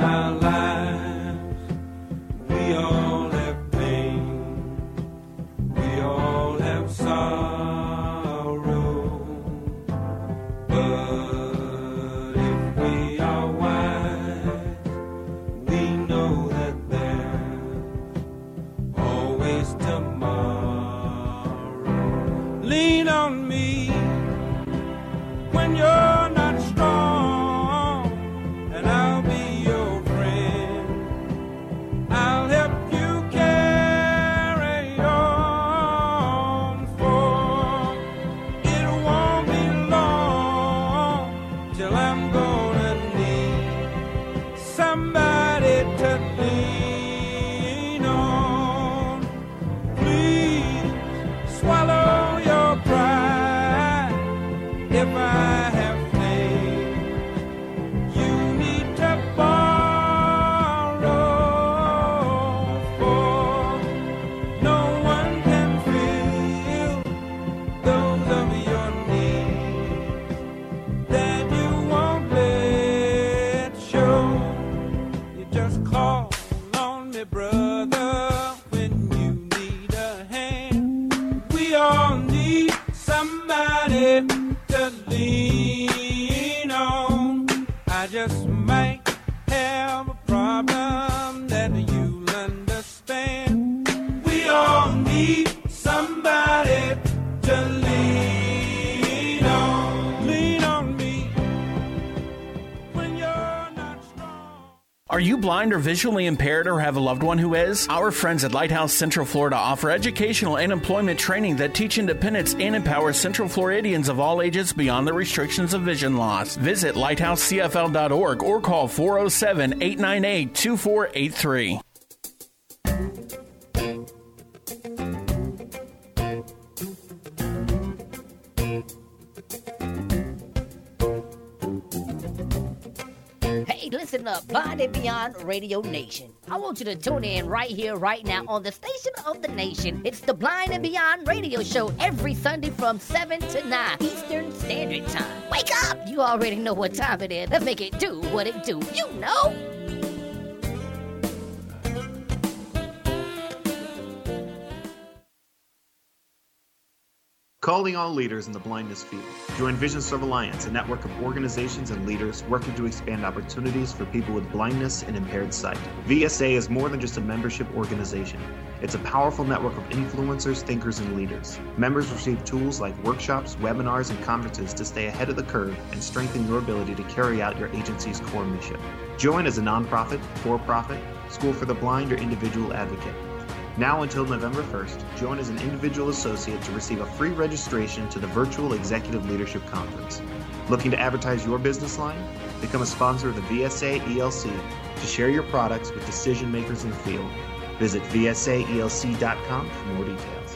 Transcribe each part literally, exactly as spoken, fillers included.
our lives. We all have pain, we all have sorrow, but if we are wise, we know that there's always tomorrow. Lean on me when you're not strong, and I'll be your friend. I'll help you carry on, for it won't be long till I'm gonna need somebody to lean on. Please swallow your pride if I have faith. You need to borrow, for no one can fill those of your needs that you won't let show. You just call on me, brother, when you need a hand. We all need somebody to lean on. I just might have a problem that you'll understand. We all need somebody to lean on. Lean on me when you're not strong. Are you blind or visually impaired or have a loved one who is? Our friends at Lighthouse Central Florida offer educational and employment training that teach independence and empower Central Floridians of all ages beyond the restrictions of vision loss. Visit lighthouse c f l dot org or call four oh seven, eight nine eight, two four eight three. Hey, listen up, Blind and Beyond Radio Nation. I want you to tune in right here, right now on the station of the nation. It's the Blind and Beyond Radio Show every Sunday from seven to nine Eastern Standard Time. Wake up! You already know what time it is. Let's make it do what it do. You know! Calling all leaders in the blindness field. Join Vision Serve Alliance, a network of organizations and leaders working to expand opportunities for people with blindness and impaired sight. V S A is more than just a membership organization. It's a powerful network of influencers, thinkers, and leaders. Members receive tools like workshops, webinars, and conferences to stay ahead of the curve and strengthen your ability to carry out your agency's core mission. Join as a nonprofit, for-profit, school for the blind, or individual advocate. Now until November first, join as an individual associate to receive a free registration to the virtual Executive Leadership Conference. Looking to advertise your business line? Become a sponsor of the V S A E L C to share your products with decision makers in the field. Visit V S A E L C dot com for more details.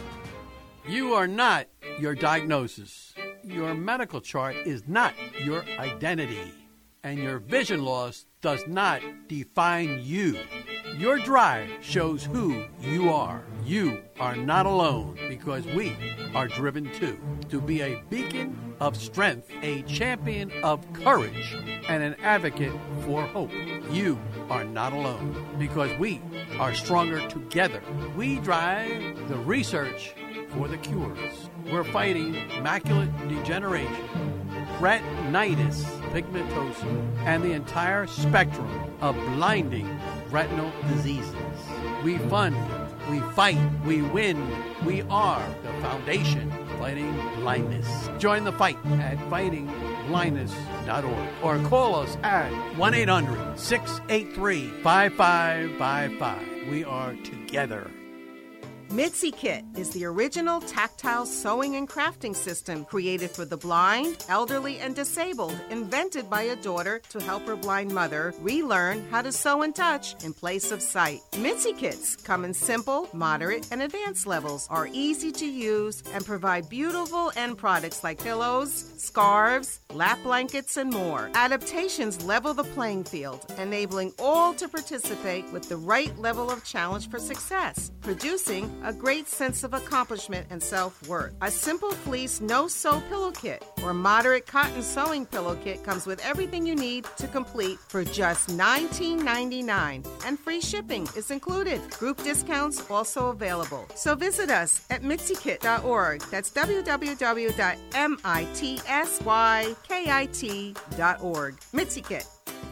You are not your diagnosis. Your medical chart is not your identity. And your vision loss does not define you. Your drive shows who you are. You are not alone because we are driven too. To be a beacon of strength, a champion of courage, and an advocate for hope. You are not alone because we are stronger together. We drive the research for the cures. We're fighting macular degeneration, retinitis pigmentosa, and the entire spectrum of blinding retinal diseases. We fund, we fight, we win. We are the foundation fighting blindness. Join the fight at fighting blindness dot org or call us at one eight hundred, six eight three, five five five five. We are together. Mitzi Kit is the original tactile sewing and crafting system created for the blind, elderly, and disabled, invented by a daughter to help her blind mother relearn how to sew and touch in place of sight. Mitzi Kits come in simple, moderate, and advanced levels, are easy to use, and provide beautiful end products like pillows, scarves, lap blankets, and more. Adaptations level the playing field, enabling all to participate with the right level of challenge for success, producing a great sense of accomplishment and self-worth. A simple fleece no-sew pillow kit or moderate cotton sewing pillow kit comes with everything you need to complete for just nineteen ninety-nine dollars, and free shipping is included. Group discounts also available. So visit us at mitzi kit dot org. That's w w w dot mitzy kit dot org. Mitzi Kit.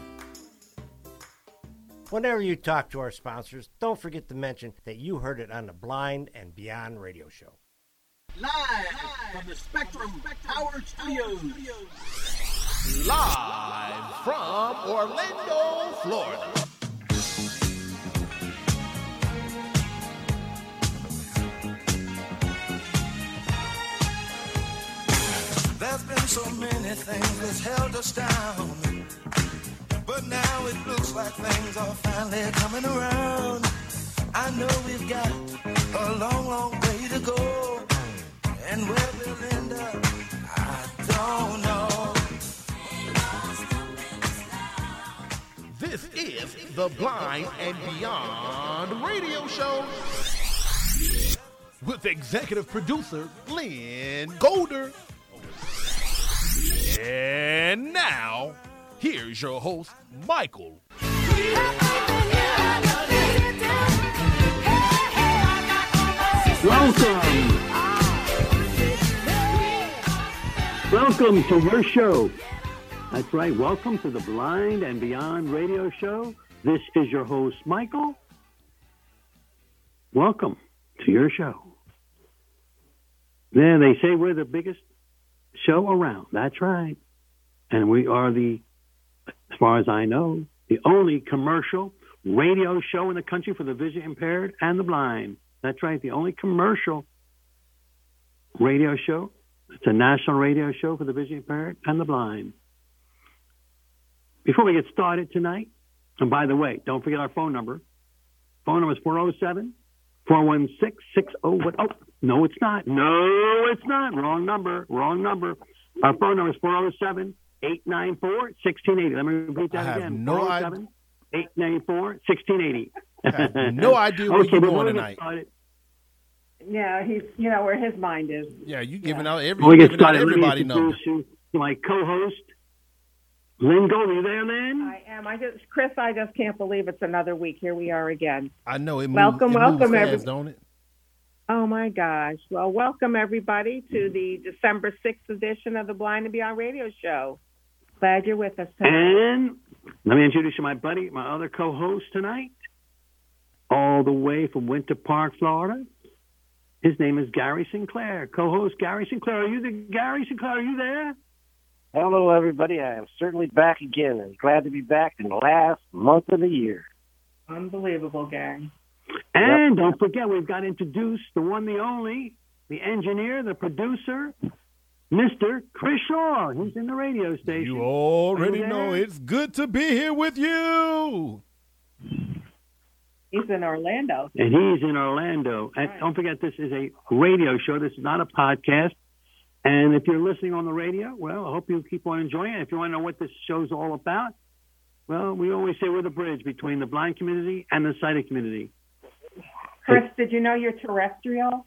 Whenever you talk to our sponsors, don't forget to mention that you heard it on the Blind and Beyond radio show. Live from the Spectrum Power Studios. Live from Orlando, Florida. There's been so many things that's held us down, but now it looks like things are finally coming around. I know we've got a long, long way to go, and where we'll end up, I don't know. This is the Blind and Beyond radio show with executive producer Lynn Golder. And now, here's your host, Michael. Welcome. Welcome to your show. That's right. Welcome to the Blind and Beyond radio show. This is your host, Michael. Welcome to your show. There, they say we're the biggest show around. That's right. And we are the, as far as I know, the only commercial radio show in the country for the vision impaired and the blind. That's right. The only commercial radio show. It's a national radio show for the vision impaired and the blind. Before we get started tonight, and by the way, don't forget our phone number. Phone number is four oh seven, four one six, six oh one. Oh, no, it's not. No, it's not. Wrong number. Wrong number. Our phone number is four oh seven, eight nine four, one six eight oh. Let me repeat that I have again. no four oh seven, eight nine four, one six eight oh. I have no idea where Okay, you're before going we get tonight. started- Yeah, he's, you know, where his mind is. Yeah, you giving out every Before we get giving out started, let me everybody numbers. introduce you to my co-host, Lynn Gold. Are you there, Lynn? I am. I just, Chris, I just can't believe it's another week. Here we are again. I know it moves, Welcome, it welcome, moves fast, every- don't it? Oh, my gosh. Well, welcome, everybody, to the December sixth edition of the Blind and Beyond radio show. Glad you're with us tonight. And let me introduce you to my buddy, my other co-host tonight, all the way from Winter Park, Florida. His name is Gary Sinclair. Co-host Gary Sinclair. Are you the Gary Sinclair? Are you there? Hello, everybody. I am certainly back again and glad to be back in the last month of the year. Unbelievable, Gary. And don't forget, we've got introduced the one, the only, the engineer, the producer, Mister Chris Shaw. He's in the radio station. You already Are you know there? it's good to be here with you. He's in Orlando. And he's in Orlando. And don't forget, this is a radio show. This is not a podcast. And if you're listening on the radio, well, I hope you keep on enjoying it. If you want to know what this show's all about, well, we always say we're the bridge between the blind community and the sighted community. Chris, did you know you're terrestrial?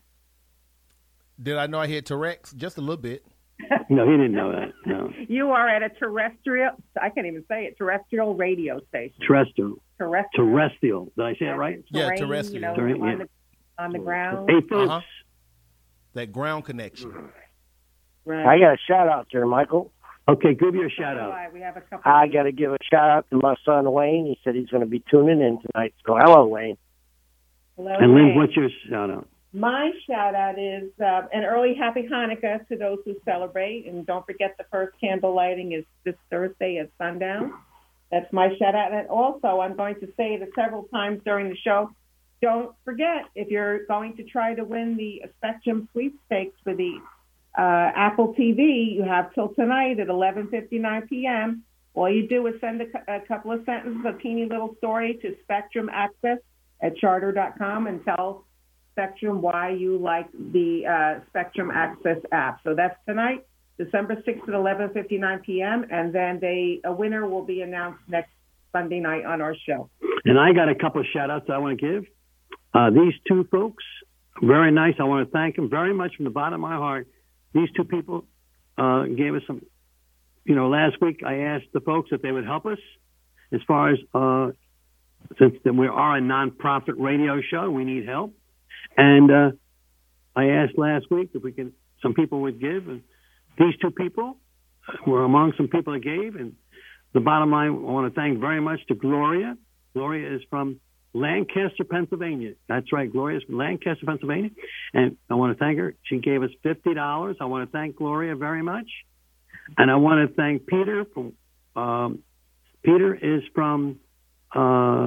Did I know I had T-Rex? Just a little bit. No, he didn't know that. No. You are at a terrestrial, I can't even say it, terrestrial radio station. Terrestrial. Terrestrial. Terrestrial. Did I say it right? Yeah, Terrain, terrestrial. You know, Terrain, on, yeah. the, on the ground. Hey, folks. Uh-huh. That ground connection. Right. I got a shout out there, Michael. Okay, give you a shout out. We have a couple. I got to give a shout out to my son Wayne. He said he's going to be tuning in tonight. So hello, Wayne. Hello, And Lynn, Wayne. what's your shout out? My shout out is uh, an early happy Hanukkah to those who celebrate. And don't forget the first candle lighting is this Thursday at sundown. That's my shout out. And also, I'm going to say it several times during the show. Don't forget, if you're going to try to win the Spectrum sweepstakes for the uh, Apple T V, you have till tonight at eleven fifty-nine p.m. All you do is send a, a couple of sentences, a teeny little story to Spectrum Access at charter dot com and tell Spectrum why you like the uh, Spectrum Access app. So that's tonight, December sixth at eleven fifty-nine p.m. And then they, a winner will be announced next Sunday night on our show. And I got a couple of shout outs I want to give. Uh, these two folks Very nice. I want to thank them very much from the bottom of my heart. These two people uh, gave us some, you know, last week I asked the folks if they would help us as far as, uh, since we are a nonprofit radio show, we need help. And uh, I asked last week if we could, some people would give. And these two people were among some people that gave. And the bottom line, I want to thank very much to Gloria. Gloria is from Lancaster, Pennsylvania. That's right. Gloria is from Lancaster, Pennsylvania. And I want to thank her. She gave us fifty dollars. I want to thank Gloria very much. And I want to thank Peter. From, um, Peter is from uh,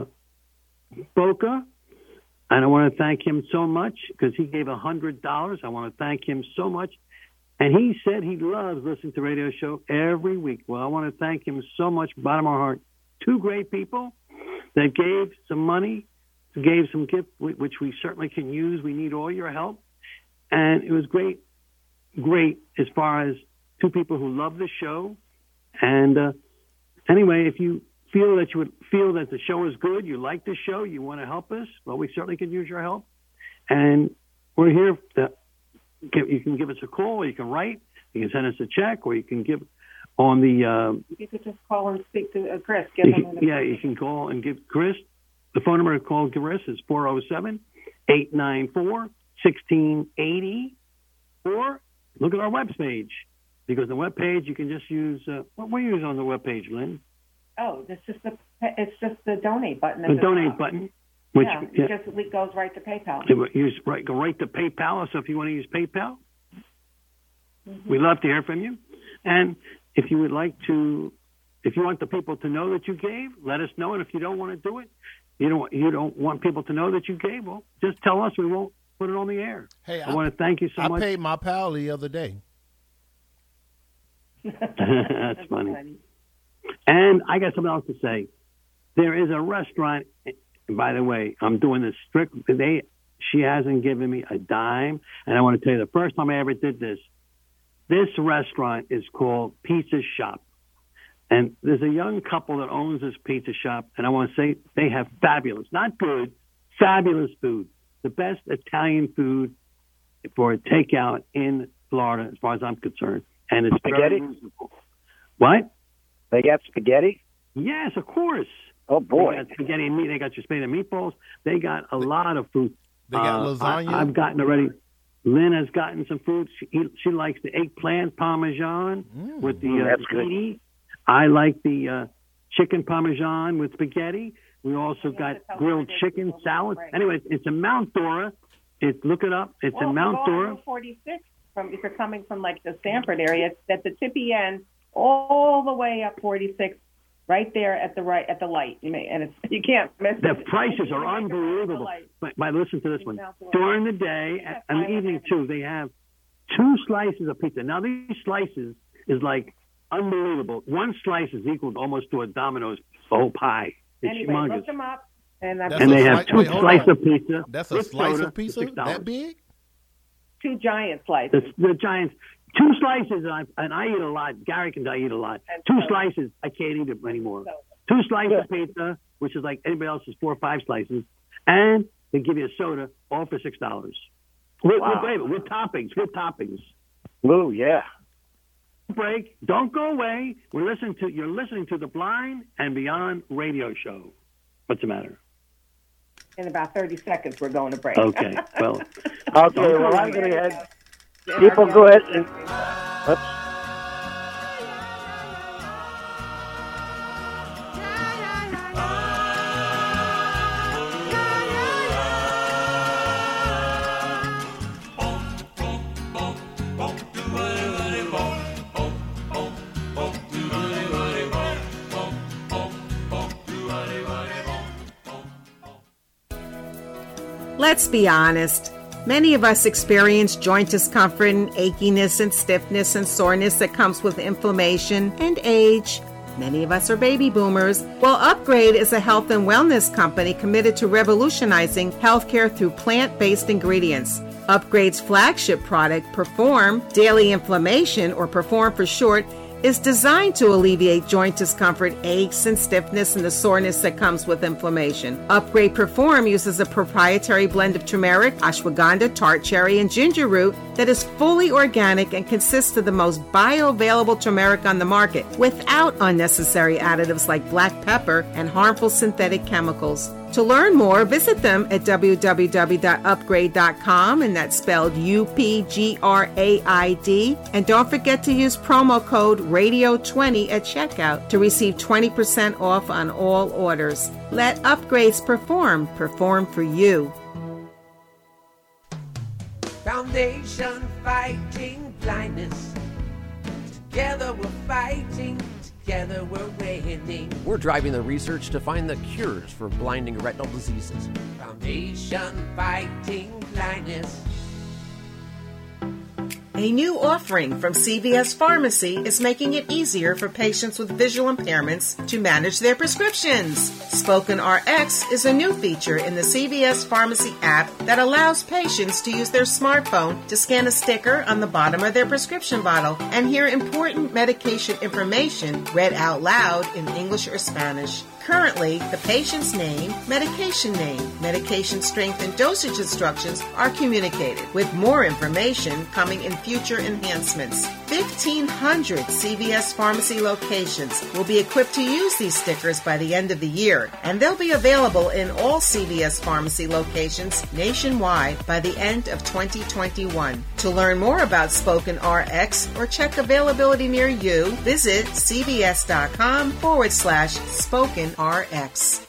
Boca. And I want to thank him so much because he gave one hundred dollars. I want to thank him so much. And he said he loves listening to the radio show every week. Well, I want to thank him so much, bottom of our heart. Two great people that gave some money, gave some gift, which we certainly can use. We need all your help. And it was great, great as far as two people who love the show. And uh, anyway, if you feel that you would feel that the show is good, you like the show, you want to help us, well, we certainly can use your help. And we're here to give, you can give us a call, or you can write, you can send us a check, or you can give on the... Uh, you could just call and speak to uh, Chris. Give him can, yeah, you can call and give Chris. The phone number to call Chris is four oh seven, eight nine four, one six eight oh, or look at our webpage, because the webpage you can just use... Uh, what we use on the webpage, Lynn? Oh, it's just the it's just the donate button. The donate top. button. Which, yeah, it yeah. just it goes right to PayPal. Use, right, go right to PayPal. So if you want to use PayPal, mm-hmm. we'd love to hear from you. And if you would like to, if you want the people to know that you gave, let us know. And if you don't want to do it, you don't you don't want people to know that you gave, well, just tell us. We won't put it on the air. Hey, I, I want to thank you so I much. I paid my pal the other day. That's funny. And I got something else to say. There is a restaurant, by the way, I'm doing this strict. They, she hasn't given me a dime. And I want to tell you, the first time I ever did this, this restaurant is called Pizza Shop. And there's a young couple that owns this pizza shop. And I want to say they have fabulous, not good, fabulous food. The best Italian food for a takeout in Florida, as far as I'm concerned. And it's spaghetti? Very reasonable. What? They got spaghetti? Yes, of course. Oh, boy. They got spaghetti and meat. They got your spaghetti and meatballs. They got a lot of food. They got uh, lasagna? I, I've gotten already. Lynn has gotten some food. She, he, she likes the eggplant parmesan mm, with the uh, that's good. ziti. I like the uh, chicken parmesan with spaghetti. We also got grilled chicken salad. Anyway, it's in Mount Dora. It, look it up. It's well, in Mount Dora. forty-six, from, if you're coming from like the Stanford area, it's at the tippy end, all the way up forty-six, right there at the right at the light. You may, and it's you can't miss the it. The prices are unbelievable. But, but listen to this one. During the day and the evening too, they have two slices of pizza. Now these slices is like unbelievable. One slice is equal almost to a Domino's whole pie. It's anyway, humongous. Look them up, and, uh, and they have two slices of pizza. That's a slice of pizza that big. Two giant slices. The, the giants. Two slices, and I, and I eat a lot. Gary can I eat a lot. And Two so, slices, I can't eat it anymore. So, Two slices yeah. of pizza, which is like anybody else's four or five slices, and they give you a soda, all for six dollars. With, wow. with, with, with toppings, with toppings. Ooh, yeah. Break. Don't go away. We're listening to you're listening to the Blind and Beyond radio show. What's the matter? In about thirty seconds, we're going to break. Okay. Well. okay. Well, I'm going to head. People, go ahead and. Oops. Let's be honest. Many of us experience joint discomfort and achiness and stiffness and soreness that comes with inflammation and age. Many of us are baby boomers. Well, Upgrade is a health and wellness company committed to revolutionizing healthcare through plant-based ingredients. Upgrade's flagship product, Perform Daily Inflammation, or Perform for short, is designed to alleviate joint discomfort, aches, and stiffness, and the soreness that comes with inflammation. Upgrade Perform uses a proprietary blend of turmeric, ashwagandha, tart cherry, and ginger root that is fully organic and consists of the most bioavailable turmeric on the market without unnecessary additives like black pepper and harmful synthetic chemicals. To learn more, visit them at w w w dot upgrade dot com, and that's spelled U P G R A I D. And don't forget to use promo code radio twenty at checkout to receive twenty percent off on all orders. Let Upgrades Perform, perform for you. Foundation Fighting Blindness. Together we're fighting. Together we're winning. We're driving the research to find the cures for blinding retinal diseases. Foundation Fighting Blindness. A new offering from C V S Pharmacy is making it easier for patients with visual impairments to manage their prescriptions. Spoken R X is a new feature in the C V S Pharmacy app that allows patients to use their smartphone to scan a sticker on the bottom of their prescription bottle and hear important medication information read out loud in English or Spanish. Currently, the patient's name, medication name, medication strength, and dosage instructions are communicated, with more information coming in future enhancements. fifteen hundred C V S Pharmacy locations will be equipped to use these stickers by the end of the year, and they'll be available in all C V S Pharmacy locations nationwide by the end of twenty twenty-one. To learn more about Spoken R X or check availability near you, visit cvs.com forward slash Spoken R X.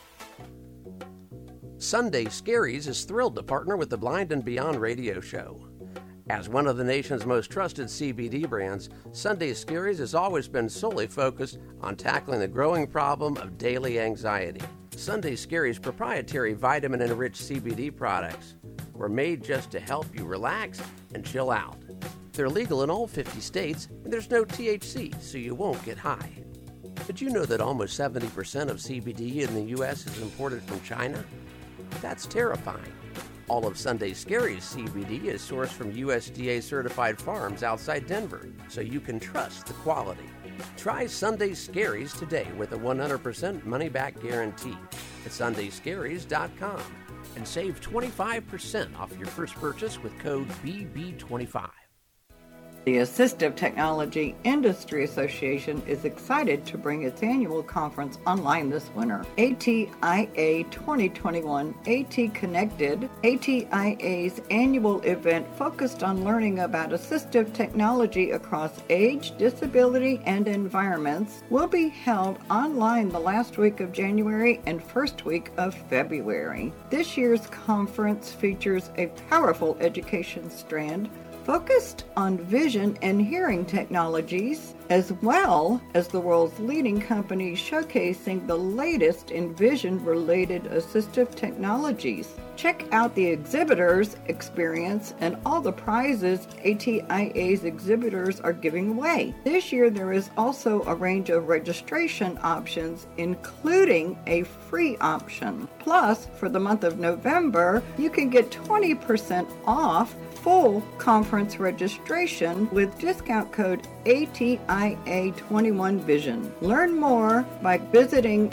Sunday Scaries is thrilled to partner with the Blind and Beyond radio show. As one of the nation's most trusted C B D brands, Sunday Scaries has always been solely focused on tackling the growing problem of daily anxiety. Sunday Scaries' proprietary vitamin-enriched C B D products were made just to help you relax and chill out. They're legal in all fifty states, and there's no T H C, so you won't get high. Did you know that almost seventy percent of C B D in the U S is imported from China? That's terrifying. All of Sunday Scaries C B D is sourced from U S D A-certified farms outside Denver, so you can trust the quality. Try Sunday Scaries today with a one hundred percent money-back guarantee at sunday scaries dot com and save twenty-five percent off your first purchase with code B B twenty-five. The Assistive Technology Industry Association is excited to bring its annual conference online this winter. A T I A twenty twenty-one AT Connected, A T I A's annual event focused on learning about assistive technology across age, disability, and environments, will be held online the last week of January and first week of February. This year's conference features a powerful education strand focused on vision and hearing technologies, as well as the world's leading companies showcasing the latest in vision-related assistive technologies. Check out the exhibitors' experience and all the prizes A T I A's exhibitors are giving away. This year there is also a range of registration options, including a free option. Plus, for the month of November, you can get twenty percent off full conference registration with discount code A T I A twenty-one Vision. Learn more by visiting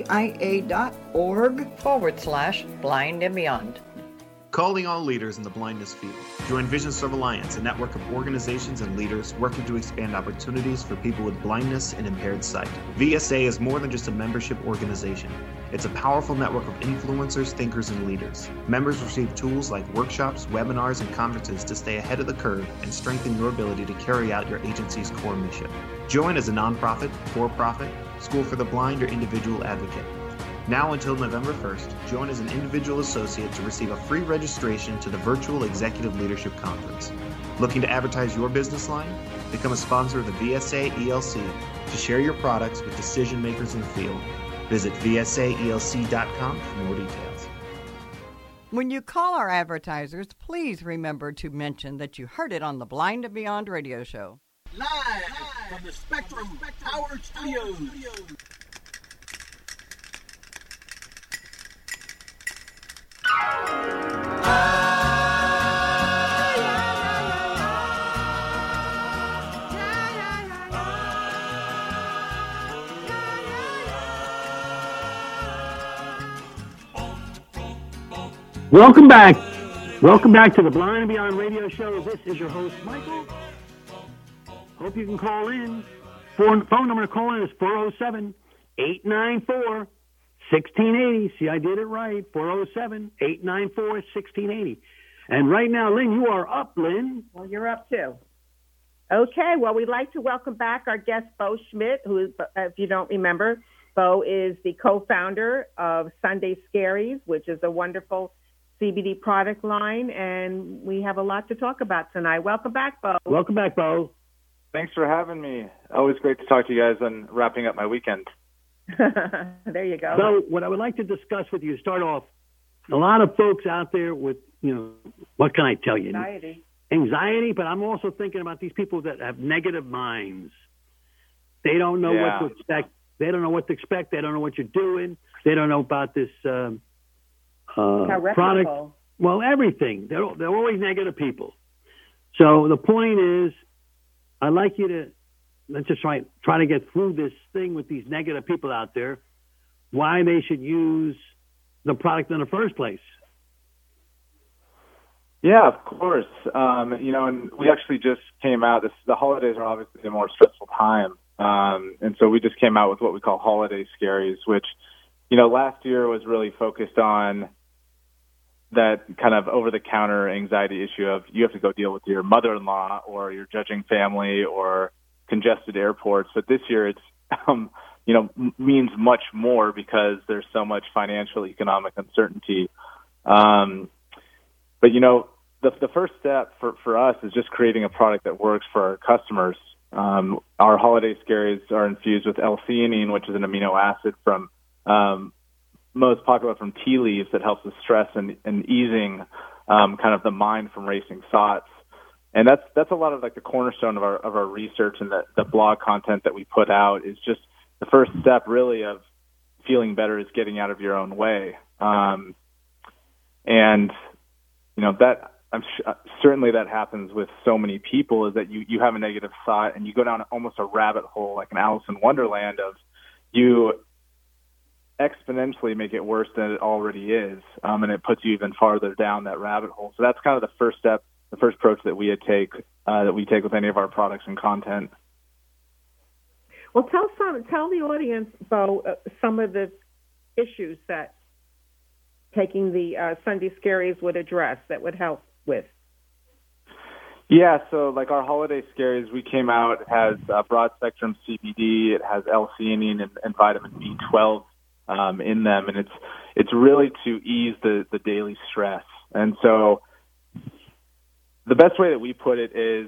atia.org forward slash blind and beyond. Calling all leaders in the blindness field. Join Vision Serve Alliance, a network of organizations and leaders working to expand opportunities for people with blindness and impaired sight. V S A is more than just a membership organization. It's a powerful network of influencers, thinkers, and leaders. Members receive tools like workshops, webinars, and conferences to stay ahead of the curve and strengthen your ability to carry out your agency's core mission. Join as a nonprofit, for-profit, school for the blind, or individual advocate. Now until November first, join as an individual associate to receive a free registration to the virtual Executive Leadership Conference. Looking to advertise your business line? Become a sponsor of the V S A E L C to share your products with decision makers in the field. Visit V S A E L C dot com for more details. When you call our advertisers, please remember to mention that you heard it on the Blind and Beyond radio show. Live from the Spectrum Power Studios. Welcome back. Welcome back to the Blind and Beyond Radio Show. This is your host, Michael. Hope you can call in. Phone, phone number to call in is four oh seven, eight nine four, one six eight zero. See, I did it right. four oh seven, eight nine four, one six eight zero. And right now, Lynn, you are up, Lynn. Well, you're up too. Okay, well, we'd like to welcome back our guest, Bo Schmidt, who is, if you don't remember, Bo is the co-founder of Sunday Scaries, which is a wonderful C B D product line, and we have a lot to talk about tonight. Welcome back, Bo. Welcome back, Bo. Thanks for having me. Always great to talk to you guys and wrapping up my weekend. There you go. So what I would like to discuss with you, start off, a lot of folks out there with, you know, what can I tell you? Anxiety. Anxiety, but I'm also thinking about these people that have negative minds. They don't know Yeah. what to expect. They don't know what to expect. They don't know what you're doing. They don't know about this um, uh, How reputable. product. Well, everything. They're, they're always negative people. So the point is, I'd like you to, let's just try, try to get through this thing with these negative people out there, why they should use the product in the first place. Yeah, of course. Um, you know, and we actually just came out. This, the holidays are obviously a more stressful time. Um, and so we just came out with what we call Holiday Scaries, which, you know, last year was really focused on that kind of over-the-counter anxiety issue of you have to go deal with your mother-in-law or your judging family or congested airports. But this year it's, um, you know, m- means much more because there's so much financial, economic uncertainty. Um, but, you know, the, the first step for, for us is just creating a product that works for our customers. Um, our Holiday Scaries are infused with L-theanine, which is an amino acid from um, most popular from tea leaves that helps with stress and, and easing um, kind of the mind from racing thoughts. And that's that's a lot of like the cornerstone of our of our research and the, the blog content that we put out is just the first step really of feeling better is getting out of your own way. Um, and, you know, that I'm sh- certainly that happens with so many people is that you, you have a negative thought and you go down almost a rabbit hole like an Alice in Wonderland of you exponentially make it worse than it already is, um, and it puts you even farther down that rabbit hole. So that's kind of the first step, the first approach that we take uh, that we take with any of our products and content. Well, tell some, tell the audience, Bo, uh, some of the issues that taking the uh, Sunday Scaries would address that would help with. Yeah, so like our Holiday Scaries, we came out, it has uh, broad spectrum C B D, it has L-theanine and, and vitamin B twelve um, in them, and it's it's really to ease the, the daily stress. And so the best way that we put it is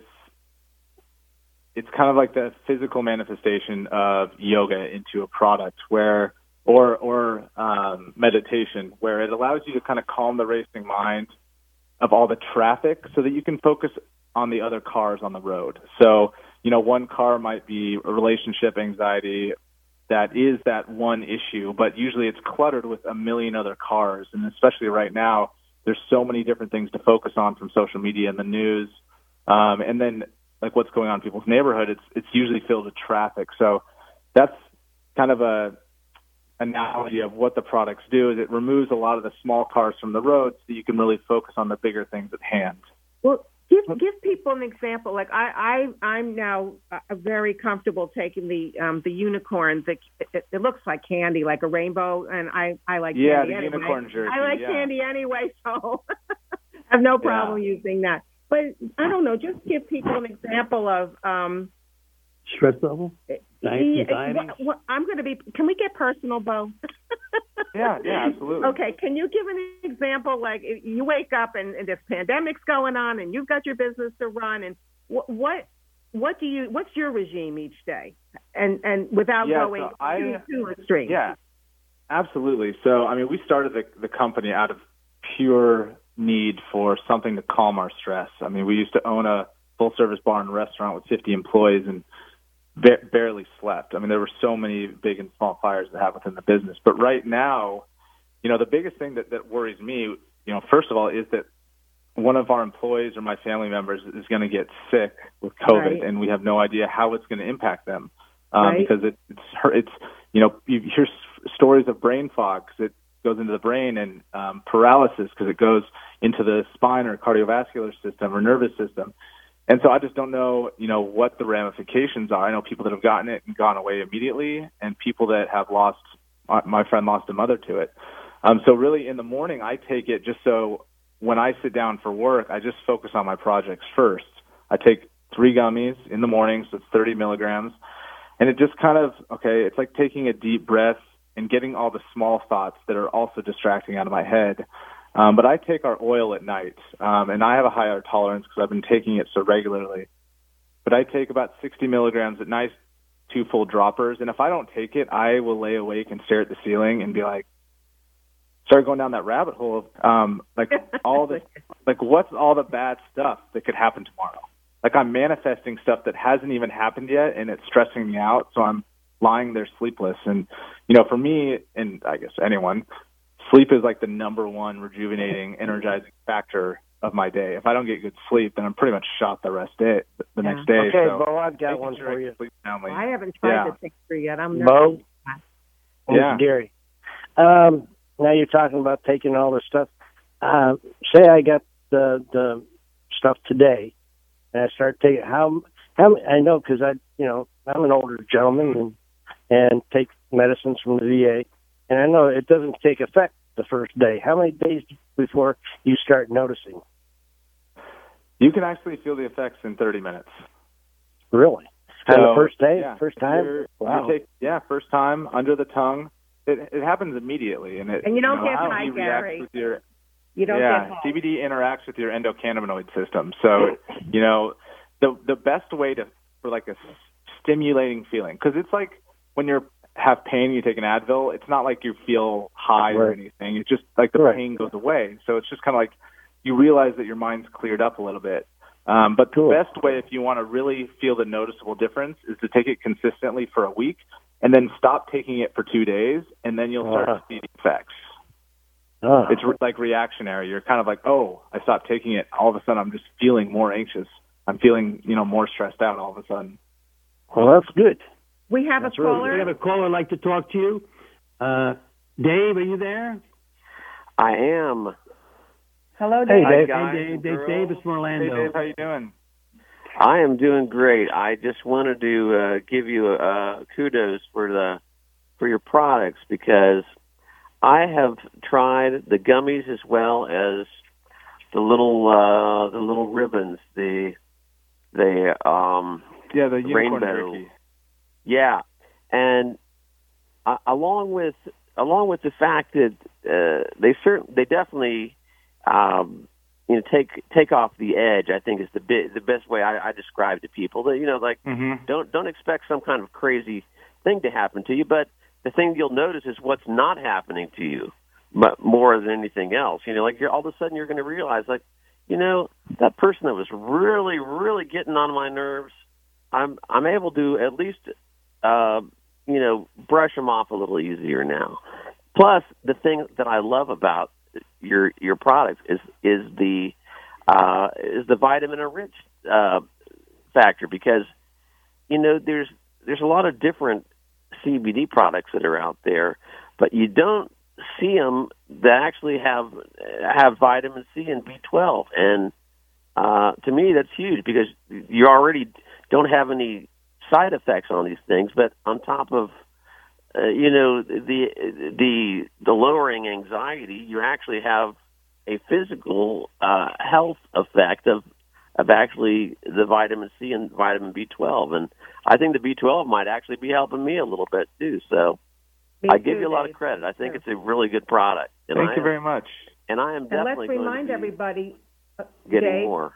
it's kind of like the physical manifestation of yoga into a product where, or, or um, meditation, where it allows you to kind of calm the racing mind of all the traffic so that you can focus on the other cars on the road. So, you know, one car might be a relationship anxiety that is that one issue, but usually it's cluttered with a million other cars. And especially right now, there's so many different things to focus on from social media and the news. Um, and then like what's going on in people's neighborhood, it's, it's usually filled with traffic. So that's kind of a analogy of what the products do is it removes a lot of the small cars from the road so you can really focus on the bigger things at hand. Well, give give people an example. Like I, I I'm now uh, very comfortable taking the um, the unicorns. It, it, it looks like candy, like a rainbow, and I, I like yeah, candy the anyway. unicorn jersey. I like yeah. candy anyway, so I have no problem Yeah. using that. But I don't know. Just give people an example of. Um, Stress level? Yeah, Anxiety? what, what, I'm going to be. Can we get personal, Bo? Yeah, yeah, absolutely. Okay, can you give an example? Like if you wake up and, and this pandemic's going on, and you've got your business to run, and what what what do you? What's your regime each day? And and without Yeah, going so I- too, too extreme. Yeah, absolutely. So, I mean, we started the, the company out of pure need for something to calm our stress. I mean, we used to own a full-service bar and restaurant with fifty employees and ba- barely slept. I mean, there were so many big and small fires that happened within the business. But right now, you know, the biggest thing that, that worries me, you know, first of all, is that one of our employees or my family members is going to get sick with COVID, Right. and we have no idea how it's going to impact them um, Right. because it, it's, it's, you know, you hear s- stories of brain fog 'cause it goes into the brain, and um, paralysis because it goes into the spine or cardiovascular system or nervous system. And so I just don't know, you know, what the ramifications are. I know people that have gotten it and gone away immediately, and people that have lost. My friend lost a mother to it. Um, so really, in the morning, I take it just so when I sit down for work, I just focus on my projects first. I take three gummies in the morning, so it's thirty milligrams. And it just kind of, okay, it's like taking a deep breath and getting all the small thoughts that are also distracting out of my head. Um, but I take our oil at night, um, and I have a higher tolerance because I've been taking it so regularly. But I take about sixty milligrams at night, two full droppers. And if I don't take it, I will lay awake and stare at the ceiling and be like, start going down that rabbit hole of, um, like all the, like what's all the bad stuff that could happen tomorrow? Like I'm manifesting stuff that hasn't even happened yet, and it's stressing me out. So I'm lying there sleepless. And, you know, for me, and I guess anyone, sleep is like the number one rejuvenating, energizing factor of my day. If I don't get good sleep, then I'm pretty much shot the rest day, the Yeah. next day. Okay, so Bo, I've got making one sure for I can you. sleep soundly. I haven't tried Yeah. the tincture yet. I'm Bo? nervous. Yeah. Gary. Um, now you're talking about taking all this stuff. Uh, say I got the the stuff today, and I start taking how how I know because I you know I'm an older gentleman and and take medicines from the V A, and I know it doesn't take effect the first day. How many days before you start noticing? You can actually feel the effects in thirty minutes. Really? So, On the first day, yeah, first time? You're, Wow. you take, yeah, first time under the tongue. It it happens immediately, and it And you don't know, get how high, you react Gary. with your You don't yeah, get high. C B D interacts with your endocannabinoid system. So, you know, the the best way to for like a stimulating feeling, because it's like when you have pain, you take an Advil. It's not like you feel high or Right. anything. It's just like the Right. pain goes away. So it's just kind of like you realize that your mind's cleared up a little bit. Um, but the best way, if you want to really feel the noticeable difference, is to take it consistently for a week and then stop taking it for two days, and then you'll start Uh-huh. to see the effects. Oh. It's re- like reactionary. You're kind of like, oh, I stopped taking it. All of a sudden, I'm just feeling more anxious. I'm feeling, you know, more stressed out all of a sudden. Well, that's good. We have That's a really caller. good. We have a caller like to talk to you. Uh, Dave, are you there? I am. Hello, Hey, Dave. Dave. guys Hey, Dave. and Dave girls. Davis from Orlando. Hey, Dave, how you doing? I am doing great. I just wanted to uh, give you uh, kudos for the for your products because I have tried the gummies as well as the little uh, the little ribbons, the the um Yeah, the unicorn rainbow. jerky. Yeah, and uh, along with along with the fact that uh, they certain they definitely um, you know take take off the edge. I think is the bi- the best way I, I describe to people that you know like Mm-hmm. don't don't expect some kind of crazy thing to happen to you, but the thing you'll notice is what's not happening to you, but more than anything else. You know, like you're all of a sudden you're going to realize like you know that person that was really really getting on my nerves. I'm I'm able to at least uh, you know brush them off a little easier now. Plus, the thing that I love about your your products is is the uh, is the vitamin enriched uh, factor because you know there's there's a lot of different C B D products that are out there, but you don't see them that actually have have vitamin C and B twelve, and uh, to me that's huge because you already don't have any side effects on these things, but on top of uh, you know the the the lowering anxiety, you actually have a physical uh, health effect of of actually the vitamin C and vitamin B twelve, and I think the B twelve might actually be helping me a little bit too. So Me I give too, you a lot Dave. of credit. I think it's a really good product. And Thank I you am, very much. And I am And definitely let's going remind to be everybody, uh, getting Dave, more.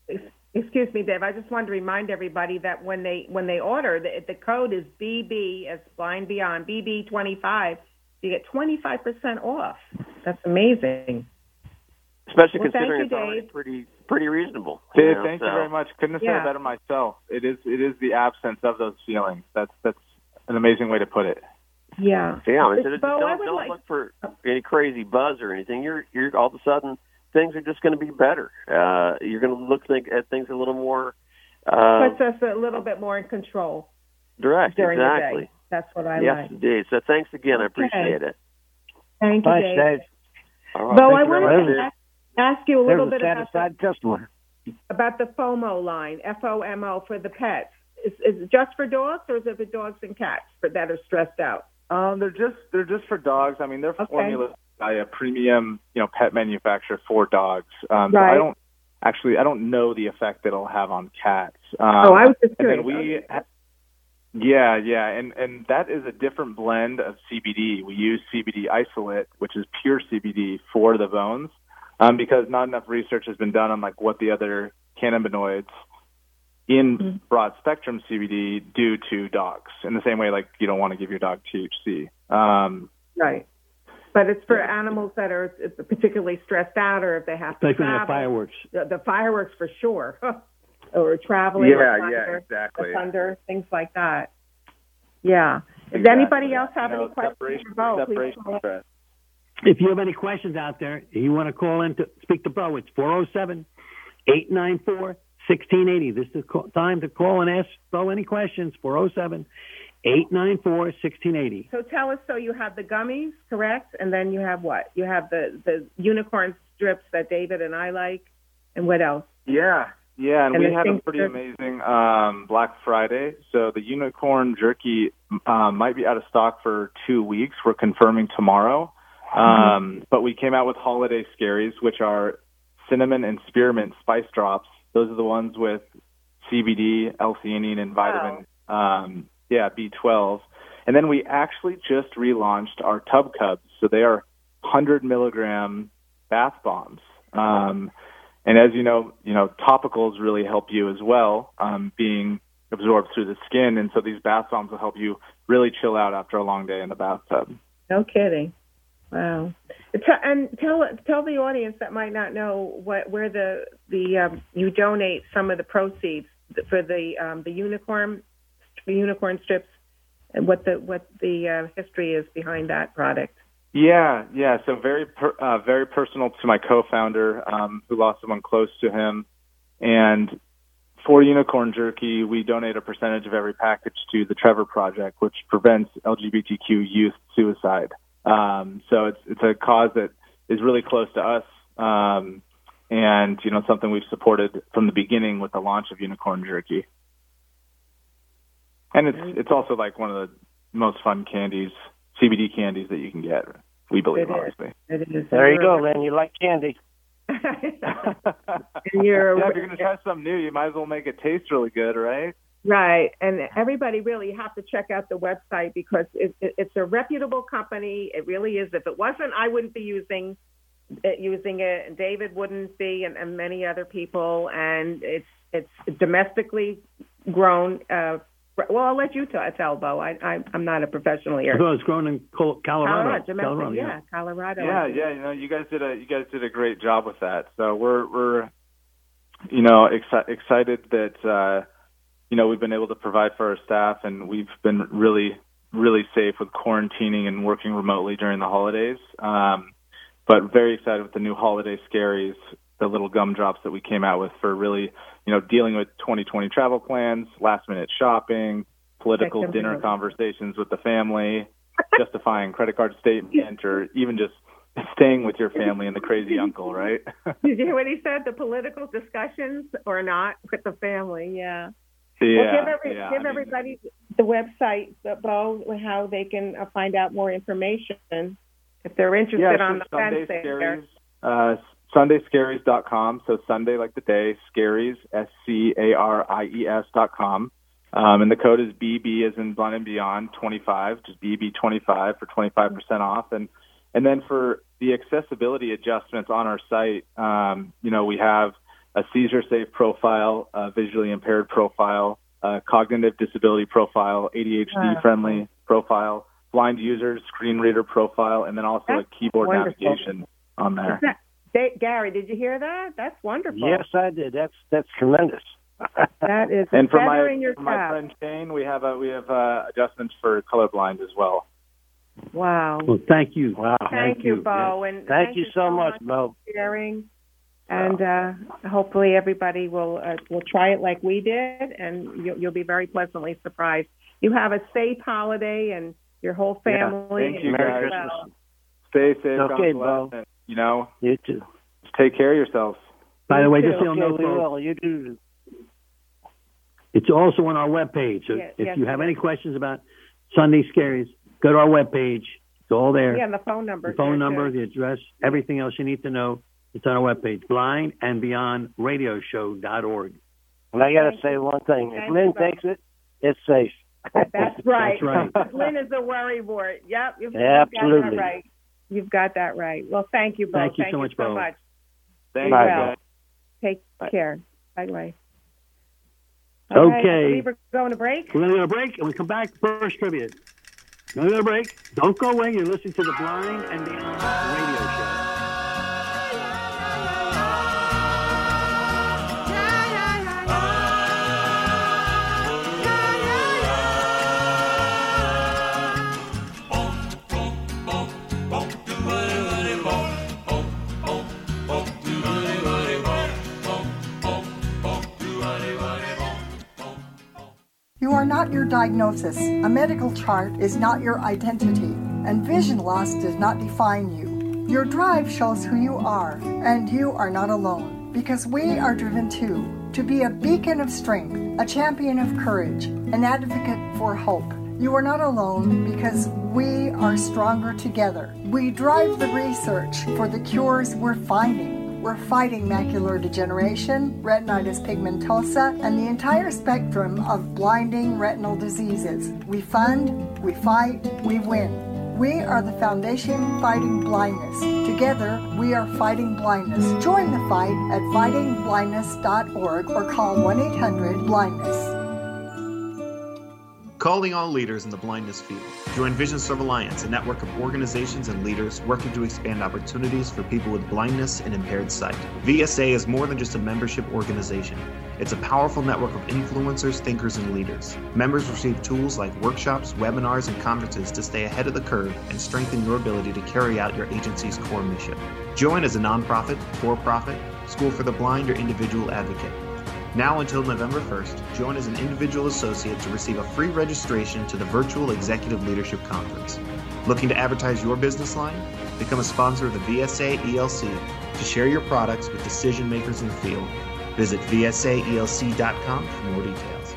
Excuse me, Dave. I just wanted to remind everybody that when they when they order, the, the code is B B as Blind Beyond B B twenty-five. You get twenty-five percent off. That's amazing. Especially Well, thank considering you, it's already Dave. pretty pretty reasonable. Dave, you know, thank so. you very much. Couldn't have said Yeah. it better myself. It is it is the absence of those feelings. That's that's an amazing way to put it. Yeah. Yeah, I mean, Bo, just I don't, would don't like- look for any crazy buzz or anything. You're you're all of a sudden things are just going to be better. Uh, you're going to look think, at things a little more uh, Puts us a little bit more in control direct. during exactly. the day. That's what I yes, like. indeed. So thanks again. I appreciate Okay. it. Thank you, Thanks, Dave. Dave. Bo, I wanted to ask, ask you a little There's bit a about satisfied the, customer. about the FOMO line, F O M O, for the pets. Is, is it just for dogs, or is it for dogs and cats for, that are stressed out? Um, they're just they're just for dogs. I mean, they're Okay. formulated by a premium, you know, pet manufacturer for dogs. Um, Right. So I don't actually I don't know the effect it'll have on cats. Um, Oh, I was just and then curious. we, yeah, yeah, and and that is a different blend of C B D. We use C B D isolate, which is pure C B D for the bones, um, because not enough research has been done on like what the other cannabinoids in Mm-hmm. broad spectrum C B D do to dogs. In the same way, like you don't want to give your dog T H C. Um, Right. But it's for animals that are particularly stressed out, or if they have to Like when they have travel. fireworks. The, the fireworks for sure, or traveling. Yeah, or yeah, thunder, exactly. The thunder, things like that. Yeah. Does Exactly. anybody else have You know, any questions separation- for Bo? Please separation call in. stress. If you have any questions out there, you want to call in to speak to Bo, it's four oh seven, eight nine four, one six eight oh. This is the call, time to call and ask Bo any questions, four oh seven, eight nine four, one six eight oh. So tell us. So you have the gummies, correct? And then you have what? You have the the unicorn strips that David and I like, and what else? Yeah, yeah, and, And we the had a things pretty that- amazing um, Black Friday. So the unicorn jerky um, might be out of stock for two weeks. We're confirming tomorrow. Um, but we came out with holiday scaries, which are cinnamon and spearmint spice drops. Those are the ones with C B D, L-theanine, and vitamin, um, yeah, B twelve. And then we actually just relaunched our Tub Cubs. So they are one hundred milligram bath bombs. Um, and as you know, you know, topicals really help you as well, um, being absorbed through the skin. And so these bath bombs will help you really chill out after a long day in the bathtub. No kidding. Wow. T- and tell tell the audience that might not know what where the the um, you donate some of the proceeds for the um, the unicorn the unicorn strips, and what the what the uh, history is behind that product. Yeah, yeah. So very, per, uh, very personal to my co-founder, um, who lost someone close to him. And for Unicorn Jerky, we donate a percentage of every package to the Trevor Project, which prevents L G B T Q youth suicide. Um, so it's it's a cause that is really close to us, um, and you know something we've supported from the beginning with the launch of Unicorn Jerky. And it's it's also like one of the most fun candies, C B D candies that you can get. We believe, It is. obviously. It is. There you go, man. You like candy. And you're Yeah, if you're going to try something new, you might as well make it taste really good, right? Right, and everybody really have to check out the website because it, it, it's a reputable company. It really is. If it wasn't, I wouldn't be using it, using it, and David wouldn't be, and, and many other people. And it's it's domestically grown. Uh, well, I'll let you t- tell, Bo. I, I I'm not a professional here. Well, it's grown in Col- Colorado. Colorado, domestic, Colorado, yeah, Colorado. Yeah, yeah. You know, you guys did a you guys did a great job with that. So we're we're you know exci- excited that. Uh, You know, we've been able to provide for our staff, and we've been really, really safe with quarantining and working remotely during the holidays. Um, but very excited with the new holiday scaries, the little gumdrops that we came out with for really, you know, dealing with twenty twenty travel plans, last minute shopping, political Check them dinner out. conversations with the family, justifying credit card statement, or even just staying with your family and the crazy uncle, right? Did you hear what he said? The political discussions or not with the family? Yeah. Yeah, well, give every, yeah, give I mean- everybody the website, uh, Bo, how they can uh, find out more information if they're interested yeah, on the sure. Sunday fence there. Scaries, uh, Sunday Scaries dot com. So Sunday like the day, Scaries, S C A R I E S dot com. Um, and the code is B B as in Blind and Beyond twenty-five, just B B twenty-five for twenty-five percent off. And and then for the accessibility adjustments on our site, um, you know, we have a seizure-safe profile, a visually impaired profile, a cognitive disability profile, A D H D-friendly Wow. profile, blind users, screen reader profile, and then also That's a keyboard wonderful. navigation on there. Is that, they, Gary, did you hear that? That's wonderful. Yes, I did. That's that's tremendous. That is And for better my, in your for my tab. friend Shane, we have a, we have uh, adjustments for colorblind as well. Wow. Well, thank you. Wow. Thank, you, Bo. And Thank you so much, Bo. for sharing. And uh, hopefully everybody will uh, will try it like we did, and you'll, you'll be very pleasantly surprised. You have a safe holiday, and your whole Yeah, family. thank you, and guys. well. Stay safe. Okay, God Bo. bless, and, you know, you too. Just take care of yourselves. By the way, just okay, so you know, we folks, will. You do. it's also on our webpage. So Yeah, if yes, you have yes. any questions about Sunday Scaries, go to our webpage. It's all there. Yeah, and the phone number. The phone there, number, too. the address, everything else you need to know. It's on our webpage, blind and beyond radio show dot org. And I got to say one thing. If Thank Lynn you, Bo. takes it, it's safe. That's right. That's right. Lynn is a worry board. Yep. You've, Absolutely. You've got that right. You've got that right. Well, thank you, Bo. Thank you so much, Bo. much. Thank Be you. well. Take care. Bye bye. Okay. We're going to break. We're going to go to break, and when we come back, first trivia. We're going to go to break. Don't go away. You're listening to the Blind and Beyond radio show. You are not your diagnosis. A medical chart is not your identity, and vision loss does not define you. Your drive shows who you are, and you are not alone, because we are driven too, to be a beacon of strength, a champion of courage, an advocate for hope. You are not alone because we are stronger together. We drive the research for the cures we're finding. We're fighting macular degeneration, retinitis pigmentosa, and the entire spectrum of blinding retinal diseases. We fund, we fight, we win. We are the Foundation Fighting Blindness. Together, we are fighting blindness. Join the fight at fighting blindness dot org or call one eight hundred blindness. Calling all leaders in the blindness field. Join Vision Serve Alliance, a network of organizations and leaders working to expand opportunities for people with blindness and impaired sight. V S A is more than just a membership organization. It's a powerful network of influencers, thinkers, and leaders. Members receive tools like workshops, webinars, and conferences to stay ahead of the curve and strengthen your ability to carry out your agency's core mission. Join as a nonprofit, for-profit, school for the blind, or individual advocate. Now until November first, join as an individual associate to receive a free registration to the Virtual Executive Leadership Conference. Looking to advertise your business line? Become a sponsor of the V S A E L C to share your products with decision makers in the field. Visit V S A E L C dot com for more details.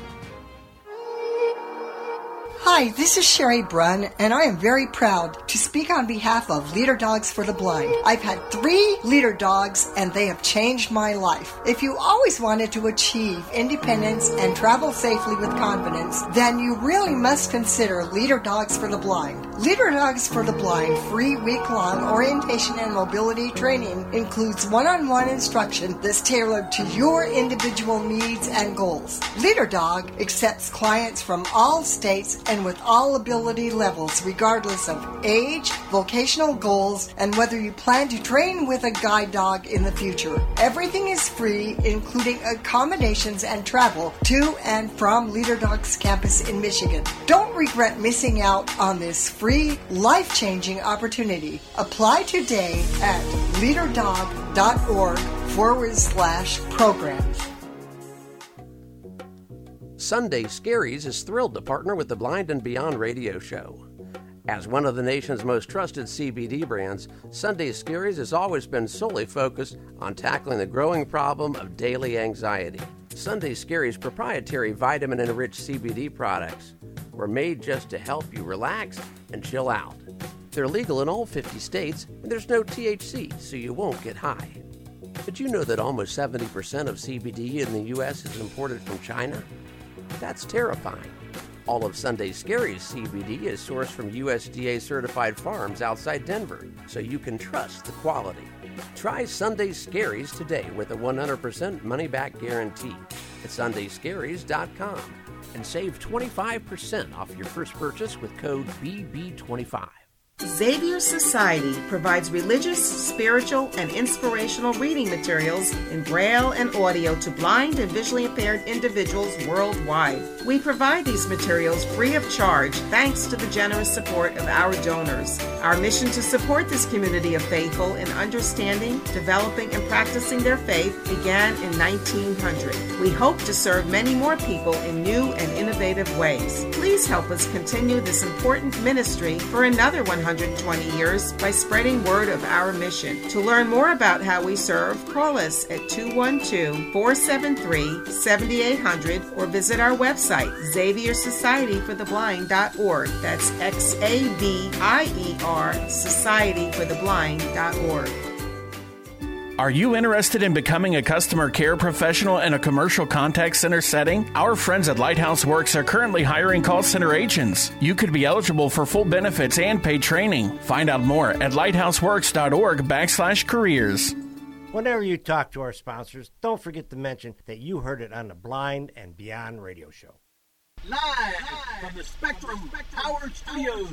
Hi, this is Sherry Brunn, and I am very proud to speak on behalf of Leader Dogs for the Blind. I've had three Leader Dogs, and they have changed my life. If you always wanted to achieve independence and travel safely with confidence, then you really must consider Leader Dogs for the Blind. Leader Dogs for the Blind free week-long orientation and mobility training includes one-on-one instruction that's tailored to your individual needs and goals. Leader Dog accepts clients from all states and with all ability levels, regardless of age, vocational goals, and whether you plan to train with a guide dog in the future. Everything is free, including accommodations and travel to and from Leader Dog's campus in Michigan. Don't regret missing out on this free, life-changing opportunity. Apply today at leaderdog.org forward slash programs. Sunday Scaries is thrilled to partner with the Blind and Beyond radio show. As one of the nation's most trusted C B D brands, Sunday Scaries has always been solely focused on tackling the growing problem of daily anxiety. Sunday Scaries' proprietary vitamin-enriched C B D products were made just to help you relax and chill out. They're legal in all fifty states, and there's no T H C, so you won't get high. Did you know that almost seventy percent of C B D in the U S is imported from China? That's terrifying. All of Sunday Scaries C B D is sourced from U S D A-certified farms outside Denver, so you can trust the quality. Try Sunday Scaries today with a one hundred percent money-back guarantee at sunday scaries dot com and save twenty-five percent off your first purchase with code B B twenty-five. Xavier Society provides religious, spiritual, and inspirational reading materials in Braille and audio to blind and visually impaired individuals worldwide. We provide these materials free of charge thanks to the generous support of our donors. Our mission to support this community of faithful in understanding, developing, and practicing their faith began in nineteen hundred. We hope to serve many more people in new and innovative ways. Please help us continue this important ministry for another one hundred twenty years by spreading word of our mission. To learn more about how we serve, call us at two one two, four seven three, seven eight zero zero or visit our website, Xavier Society for the Blind dot org. That's X A V I E R, Society for the Blind dot org. Are you interested in becoming a customer care professional in a commercial contact center setting? Our friends at Lighthouse Works are currently hiring call center agents. You could be eligible for full benefits and paid training. Find out more at lighthouseworks.org backslash careers. Whenever you talk to our sponsors, don't forget to mention that you heard it on the Blind and Beyond radio show. Live from the Spectrum Power Studios.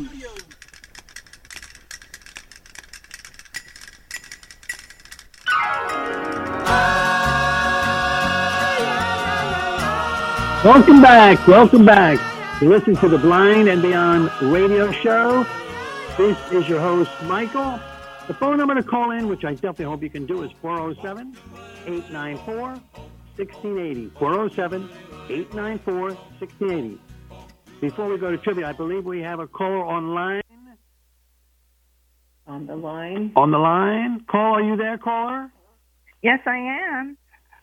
Welcome back. Welcome back. You're listening to the Blind and Beyond radio show. This is your host, Michael. The phone number to call in, which I definitely hope you can do, is four oh seven, eight nine four, one six eight zero. four oh seven, eight nine four, one six eight zero. Before we go to trivia, I believe we have a caller online. On the line. On the line. Call, are you there, caller? Yes, I am.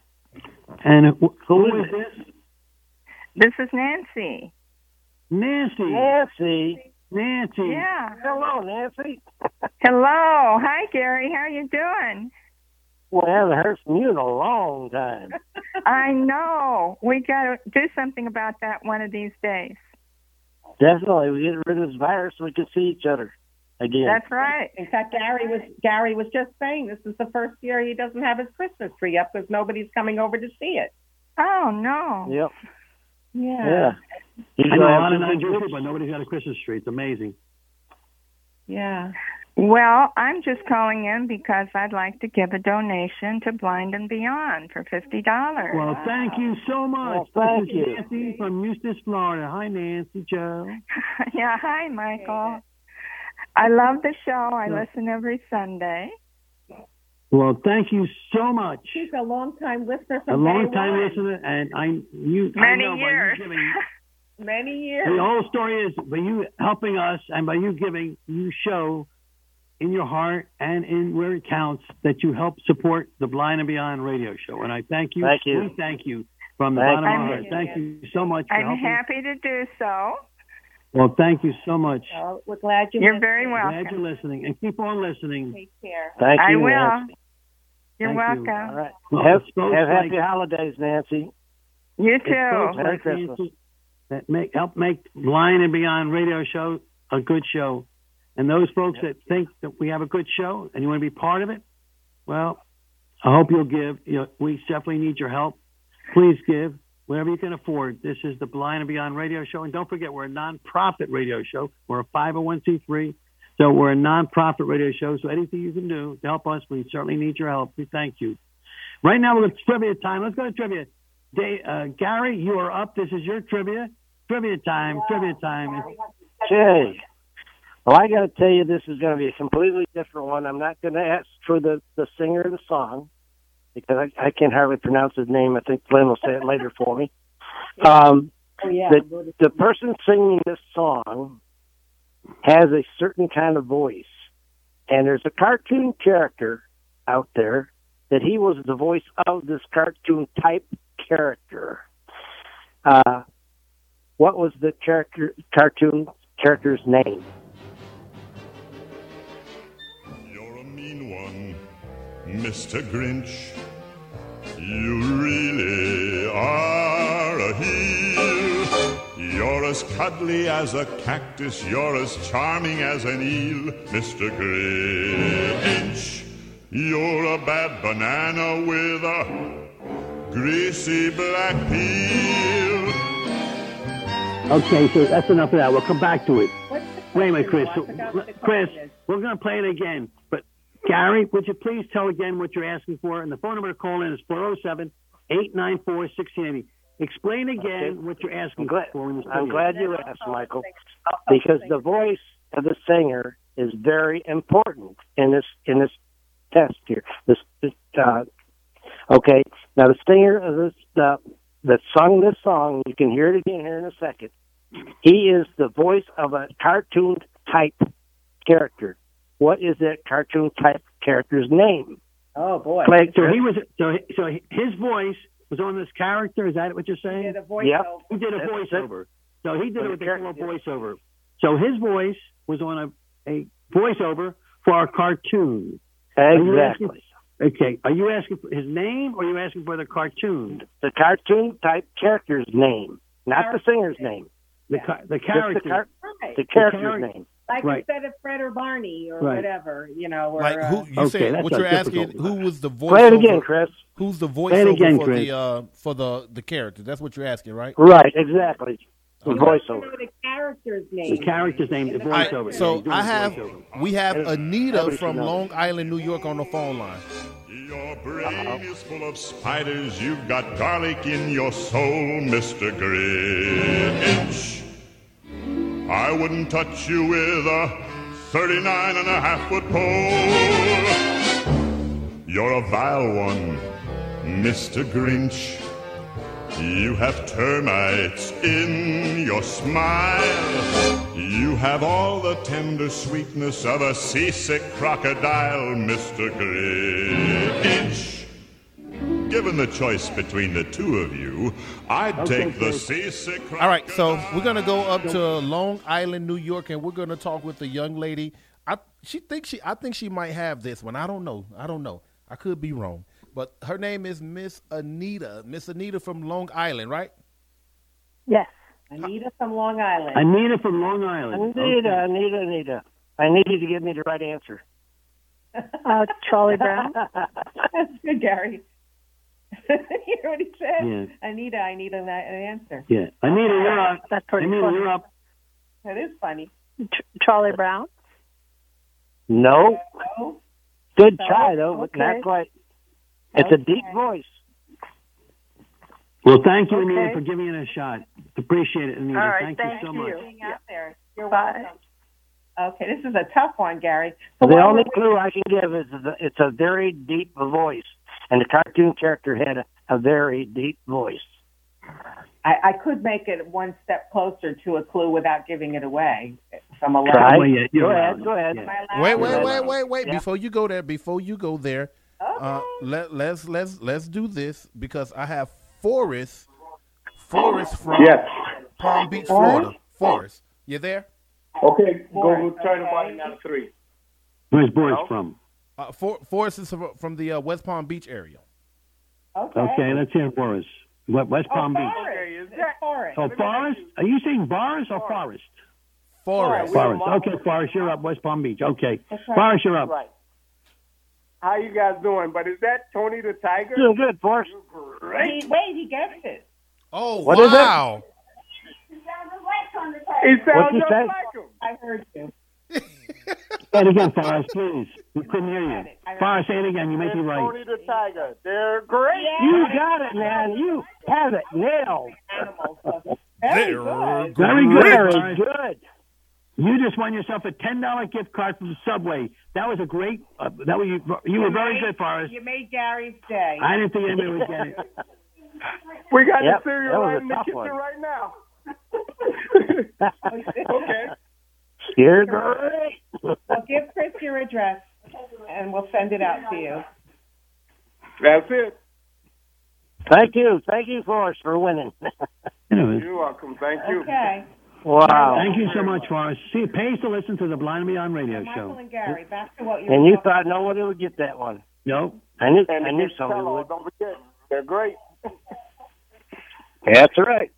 And who, who is this? This is Nancy. Nancy. Nancy. Nancy. Yeah. Hello, Nancy. Hello. Hi, Gary. How you doing? Well, I haven't heard from you in a long time. I know. We got to do something about that one of these days. Definitely. We get rid of this virus so we can see each other again. That's right. In fact, Gary was Gary was just saying this is the first year he doesn't have his Christmas tree up because nobody's coming over to see it. Oh, no. Yep. Yeah. Yeah. I know a lot of Nigerian people, but nobody's got a Christmas tree. It's amazing. Yeah. Well, I'm just calling in because I'd like to give a donation to Blind and Beyond for fifty dollars. Well, thank you so much. Well, thank this is you. Nancy from Eustis, Florida. Hi, Nancy Joe. Yeah, hi, Michael. I love the show. I listen every Sunday. Well, thank you so much. She's a long-time listener A from long day time one. listener, and I you Many I know years. By you giving, Many years. the whole story is by you helping us and by you giving, you show in your heart and in where it counts that you help support the Blind and Beyond radio show. And I thank you. Thank you. We thank you from the Thank bottom of you. our heart. Thank you so much for I'm helping. happy to do so. Well, thank you so much. Well, we're glad you You're listened. very Glad welcome. you're listening, and keep on listening. Take care. Thank I you, will. Nancy. You're Thank you. welcome. All right. Well, have it's folks have like- happy holidays, Nancy. You It's folks too. Merry like Christmas. Nancy that make help make Blind and Beyond radio show a good show. And those folks that think that we have a good show and you want to be part of it, well, I hope you'll give. You know, we definitely need your help. Please give whatever you can afford. This is the Blind and Beyond radio show. And don't forget, we're a non-profit radio show. We're a five oh one c three. So we're a non-profit radio show. So anything you can do to help us, we certainly need your help. We thank you. Right now, we're at trivia time. Let's go to trivia. Day, uh, Gary, you are up. This is your trivia. Trivia time. Trivia time. Okay. Well, I got to tell you, this is going to be a completely different one. I'm not going to ask for the, the singer of the song because I, I can't hardly pronounce his name. I think Glenn will say it later for me. Um, Oh, yeah. the, the person singing this song has a certain kind of voice. And there's a cartoon character out there that he was the voice of this cartoon type character. Uh, what was the character cartoon character's name? You're a mean one, Mister Grinch. You really are a heel. You're as cuddly as a cactus. You're as charming as an eel, Mister Grinch. You're a bad banana with a greasy black peel. Okay, so that's enough of that. We'll come back to it. What's the Wait a minute, Chris. question? I forgot what the Chris, question is. we're going to play it again. But, Gary, would you please tell again what you're asking for? And the phone number to call in is four oh seven, eight nine four, one six eight zero. Explain again Okay. what you're asking I'm glad, for. In this I'm video. glad you asked, Michael, because the voice of the singer is very important in this in this test here. This, this uh, okay. Now the singer of this uh, that sung this song, you can hear it again here in a second. He is the voice of a cartoon type character. What is that cartoon type character's name? Oh boy! Like, so he was. So so his voice was on this character. Is that what you're saying? He did a voiceover. Yep. He did a That's voiceover. So he did For it with the the call character. voiceover. So his voice was on a, a voiceover for our cartoon. Are you asking- Exactly. Okay. Are you asking for his name or are you asking for the cartoon? The cartoon type character's name, not the singer's name. The ca- the Just character. The, car- Right. the character's character. name. Like Right. instead of Fred or Barney or Right. whatever, you know. Or, Like who uh, you Okay, said? that's What not you're asking? difficult. Who was the voiceover? Play it again, Chris. Who's the Play it voiceover again, for Chris. the uh, for the the character? That's what you're asking, right? Right, exactly. The you want to voiceover. know the character's name. The character's name, the In I- voiceover. so Yeah, he's doing I the have voiceover. we have Anita Everybody from knows. Long Island, New York, on the phone line. Your brain is full of spiders. You've got garlic in your soul, Mister Grinch. I wouldn't touch you with a thirty-nine and a half foot pole. You're a vile one, Mister Grinch. You have termites in your smile. You have all the tender sweetness of a seasick crocodile, Mister Grinch. Given the choice between the two of you, I'd Okay, take the Chris. seasick crocodile. All right, so we're gonna go up to Long Island, New York, and we're gonna talk with the young lady. I she thinks she I think she might have this one. I don't know. I don't know. I could be wrong. But her name is Miss Anita. Miss Anita from Long Island, right? Yes. Anita from Long Island. Anita from Long Island. Anita, Okay. Anita, Anita. I need you to give me the right answer. Uh, Charlie Brown. That's good, Gary. You hear what he said? Yeah. Anita, I need an, an answer. Yeah. Anita, you're up. That's pretty Anita, funny. you're up. That is funny. Ch- Charlie Brown. No. No? Good No? try, though, but Okay. not quite. It's a deep Okay. voice. Well, thank you, Okay. Anita, for giving it a shot. Appreciate it, Anita. All right, thank, thank you so you. much. Being out there. You're Bye. welcome. Okay, this is a tough one, Gary. So The while only we're clue I can give is that it's a very deep voice, and the cartoon character had a, a very deep voice. I, I could make it one step closer to a clue without giving it away. From a Try. Well, yeah, you're Go allowed. ahead, go ahead. Am I allowed? Wait, wait, Yeah. wait, wait, wait! Yeah. Before you go there, before you go there, Okay. uh, let let's let's let's do this because I have Forrest, Forrest from Yes. Palm Beach, Florida. Forrest, you there? Okay, Forrest, go turn the okay. volume down to three. Where's Boris Hello? from? Uh, For, Forrest is from- from the uh, West Palm Beach area. Okay. Okay, let's hear Boris. What, West Oh, Palm Beach. Forrest. It's Forrest. Oh, Forest? Are you saying Boris or Forest? Forrest. Forest. Okay, Forest, you're up. West Palm Beach. Okay. That's right. Forest, you're up. Right. How you guys doing? But is that Tony the Tiger? Doing good, Forrest. Wait, wait, he guessed it. Oh What is it? wow! He sounds What'd you just say? like him. I heard you. Say it again, Forest, please. We couldn't hear you. I heard Forest, say it again. You make it It's right. Tony the Tiger. They're great. You got it, man. You have it nailed. Animals. Very good. Very good, Very Forrest. good. You just won yourself a ten dollar gift card from Subway. That was a great. Uh, that was you. You were very good, Forrest. You made Gary's day. I didn't think anybody would get it. We got Yep, the cereal that was right a in the tough kitchen one. right now. Okay. You're great. Well, give Chris your address, and we'll send it out to you. That's it. Thank you. Thank you, Forrest, for winning. Anyway, You're welcome. Thank you. Okay. Wow. thank you so much, Forrest. See, it pays to listen to the Blind and Beyond radio Michael show. and Gary, back to what you And were you talking thought nobody would get that one. No. I knew, And I the knew kids somebody fellow, would. don't forget, they're great. That's right.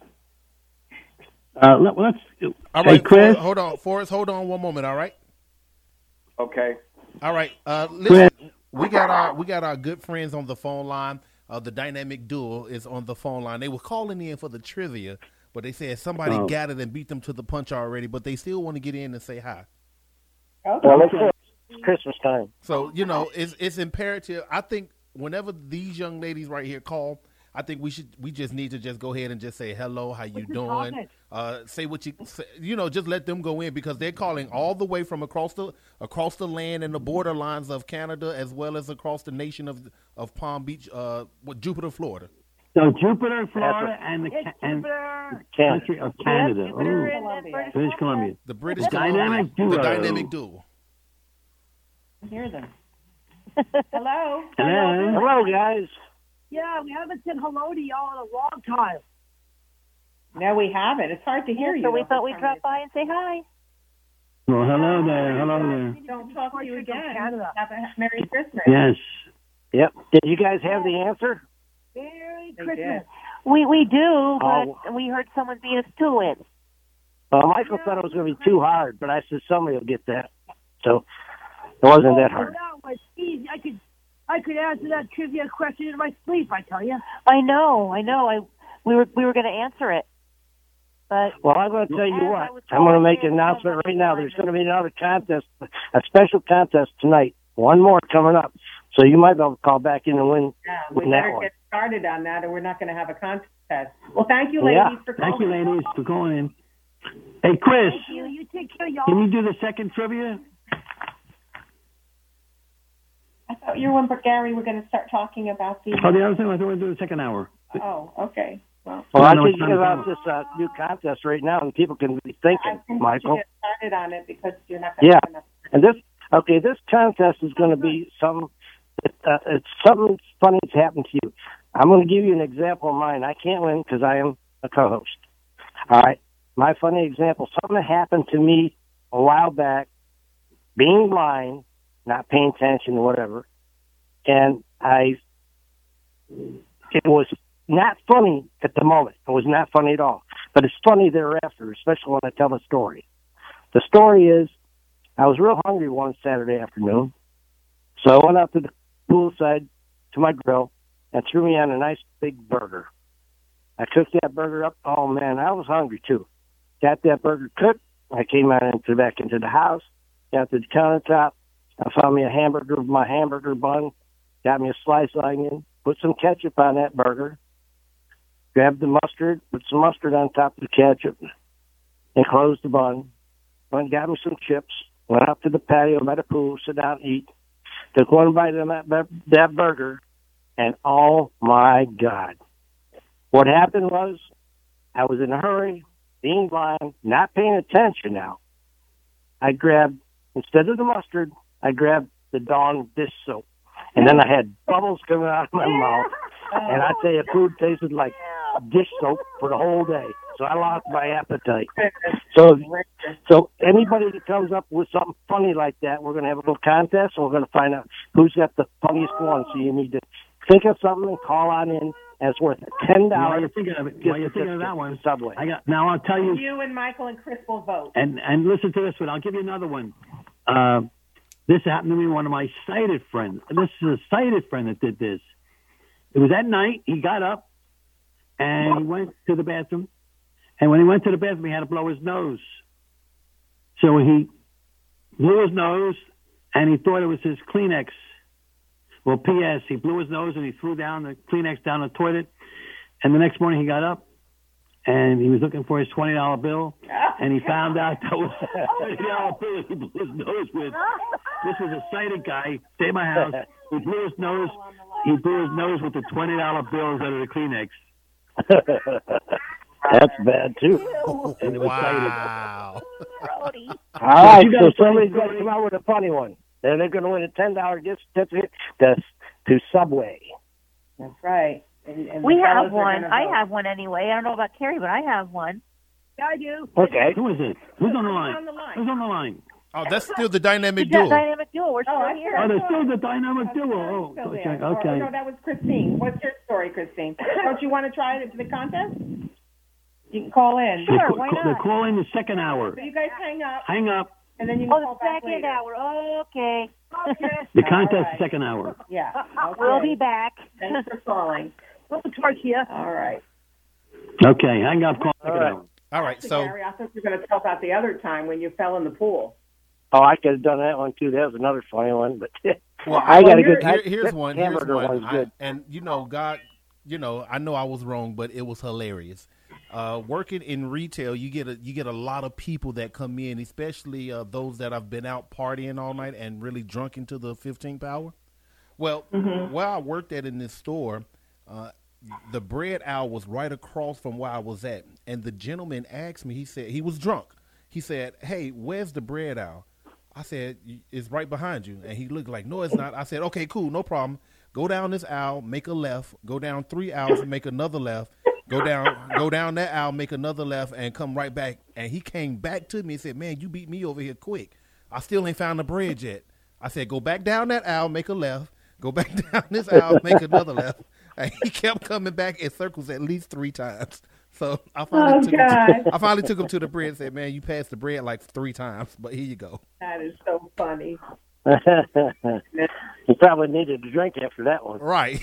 Uh, let, let's. All hey, right, Chris. Forrest, hold on, Forrest, hold on one moment. All right, Okay. all right. Uh, listen, we got our we got our good friends on the phone line. Uh, the dynamic duo is on the phone line. They were calling in for the trivia, but they said somebody Oh. got it and beat them to the punch already. But they still want to get in and say hi. Okay. Well, it's, it's Christmas time. So you know, it's it's imperative. I think whenever these young ladies right here call, I think we should we just need to just go ahead and just say hello, how you doing? Uh, say what you say, you know, just let them go in because they're calling all the way from across the across the land and the borderlines of Canada as well as across the nation of of Palm Beach, uh, with Jupiter, Florida. So Jupiter, Florida, and the ca- and Jupiter. country of Canada. Yep, Jupiter Ooh. and then British British Columbia. The British The dynamic duo. The dynamic duo. Hear them. Hello. Hello. Hello, guys. Yeah, we haven't said hello to y'all in a long time. No, we haven't. It's hard to hear you. So we though, thought for we'd some drop reason. by and say hi. Well, hello there. Hello there. Don't talk to you again. Have a Merry Christmas. Yes. Yep. Did you guys have the answer? Merry They Christmas. did. We we do, but Oh. we heard someone beat us to it. Well, Michael thought it was going to be too hard, but I said somebody will get that. So it wasn't that hard. Oh, that was easy. I could, I could answer that trivia question in my sleep. I tell you. I know, I know. I we were we were going to answer it, but Well, I'm going to tell you As I what. was I'm going to make told, an announcement right now. There's going to be another contest, a special contest tonight. One more coming up. So you might be able to call back in and win, Yeah, we win that better one. get started on that, or we're not going to have a contest. Well, thank you, ladies, Yeah. for calling. Thank you, ladies, for calling in. Hey, Chris, Thank you. You take care, y'all. can you do the second trivia? I thought you and Gary were going to start talking about the. Oh, the other thing, I thought we were doing the second hour. Oh, okay. Well, Well, I I know can it's give time to out go. this uh, new contest right now, and people can be I thinking, think Michael. we should get started on it because you're not going to Yeah. have enough. And this, okay, this contest is going to be some. It, uh, it's something funny that's happened to you. I'm going to give you an example of mine. I can't win because I am a co-host. All right, my funny example. Something that happened to me a while back, being blind, not paying attention, whatever, and I. It was not funny at the moment. It was not funny at all. But it's funny thereafter, especially when I tell the story. The story is, I was real hungry one Saturday afternoon, so I went out to the poolside to my grill and threw me on a nice big burger. I cooked that burger up. Oh, man, I was hungry, too. Got that burger cooked. I came out into back into the house, got to the countertop. I found me a hamburger with my hamburger bun, got me a sliced onion, put some ketchup on that burger, grabbed the mustard, put some mustard on top of the ketchup, and closed the bun. Went and got me some chips, went out to the patio by the pool, sit down and eat. Took one bite of that, that burger, and oh, my God. What happened was I was in a hurry, being blind, not paying attention now. I grabbed, instead of the mustard, I grabbed the Dawn dish soap. And then I had bubbles coming out of my mouth. And I tell you, food tasted like dish soap for the whole day. So I lost my appetite. So, so anybody that comes up with something funny like that, we're going to have a little contest, and we're going to find out who's got the funniest one. So you need to think of something and call on in, and it's worth ten dollars. While you're thinking of it, while you're thinking of that one, Subway. I got now. I'll tell you. You and Michael and Chris will vote. And and listen to this one. I'll give you another one. Uh, this happened to me. One of my sighted friends. This is a sighted friend that did this. It was at night. He got up and he went to the bathroom. And when he went to the bathroom, he had to blow his nose. So he blew his nose, and he thought it was his Kleenex. Well, P S he blew his nose and he threw down the Kleenex down the toilet. And the next morning he got up, and he was looking for his twenty dollar bill, and he found out that was a twenty dollar bill he blew his nose with. This was a sighted guy, stayed at my house. He blew his nose. He blew his nose with the twenty dollar bills out of the Kleenex. That's bad, too. And it was Wow. All right, You got so a funny somebody's going story? to come out with a funny one. And they're going to win a ten dollar gift certificate to, to Subway. That's right. And, and We the have fellows are one. gonna I vote. have one anyway. I don't know about Carrie, but I have one. Yeah, I do. Okay. Who is it? Who's on the line? on the line? Who's on the line? Oh, that's still the dynamic The duo. dynamic duo. We're still Oh, I here. Oh, there's still the dynamic duo. Oh, Still okay. there. Or- okay. no, that was Christine. What's your story, Christine? Don't you want to try it for the contest? You can call in. They're, Sure, ca- why ca- they're not? calling the second hour. So you guys hang up, Hang up. and then you can Oh, call the back second later. hour. Okay. The contest All right. second hour. Yeah. Okay. We'll be back. Thanks for calling. We'll talk to you. All right. Okay, hang up. Call second right. hour. All right, So, so Gary, I thought you were going to tell about the other time when you fell in the pool. Oh, I could have done that one, too. That was another funny one. But well, I got a here- good here- I- here's that one. Here's hamburger one. one's I- good. and you know, God, you know, I know I was wrong, but it was hilarious. Uh, working in retail, you get a you get a lot of people that come in, especially uh, those that have been out partying all night and really drunk into the fifteenth hour. Well, Mm-hmm. where I worked at in this store, uh, the bread aisle was right across from where I was at, and the gentleman asked me. He said he was drunk. He said, "Hey, where's the bread aisle?" I said, "It's right behind you." And he looked like, "No, it's not." I said, "Okay, cool, no problem. Go down this aisle, make a left. Go down three aisles and make another left. Go down, go down that aisle, make another left, and come right back." And he came back to me and said, "Man, you beat me over here quick. I still ain't found the bread yet." I said, "Go back down that aisle, make a left. Go back down this aisle, make another left." And he kept coming back in circles at least three times. So I finally, Oh, took, him God. to, I finally took him to the bread and said, "Man, you passed the bread like three times, but here you go." That is so funny. He probably needed a drink after that one. Right.